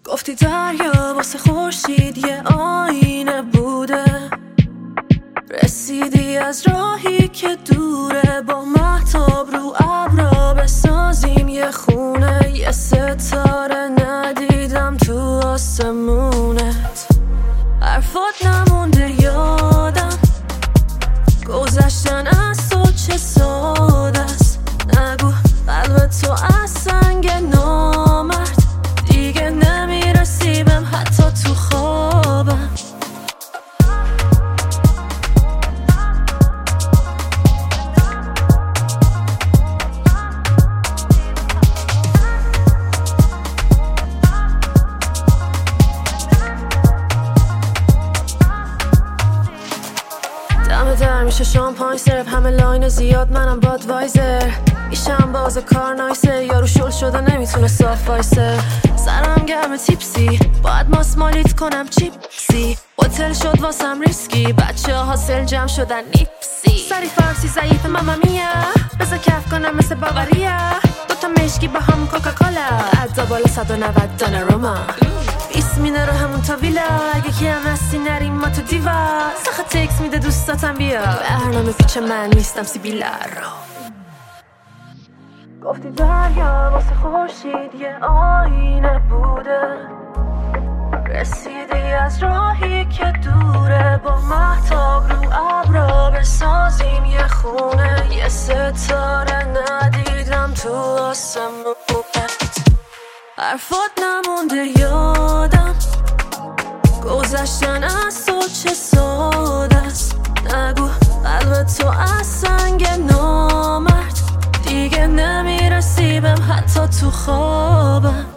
گفتی دریا واسه خورشید یه آینه بوده، رسیدی از راهی که دوره، با مهتاب رو ابرا بسازیم یه خونه، یه ستاره ندیدم تو آسمونت، حرفات نمونده یادم، گذشتن از تو چه ساده است، نگو قلب تو از سنگ نامرد، دیگه نمیرسی بهم حتی تو خوابم. دم در میشه شامپاین سرپ، همه لاین زیاد منم بادوایزر، ایشم باز کار نایسه، یارو شل شده نمیتونه صاف وایسه، سرم گرم تیپسی باید ماسمالیت کنم چیپسی، هتل شد واسم ریسکی، بچه ها حاصل جمع شدن نیپسی، سری فارسی ضعیف ماما میا، بذار کف کنم مثل باوریا، دوتا مشکی با هم کوکاکولا، عدا بالا 190 دانه روما، 20 مینه رو همون تا ویلا، اگه کی هم هستی نریم ما تو دیوا، سخت تکس میده دوستاتم بیا، برنامه پیچ من نیستم سیبیلا رو. گفتی دریا واسه خورشید یه آینه بوده، رسیدی از راهی که دوره، با مهتاب رو ابرا بسازیم یه خونه، یه ستاره ندیدم تو آسمونت، حرفات نمونده یادم، گذشتن از تو چه ساده است، نگو قلب تو از سنگ نامرد، دیگه نمیرسی بهم حتی تو خوابم.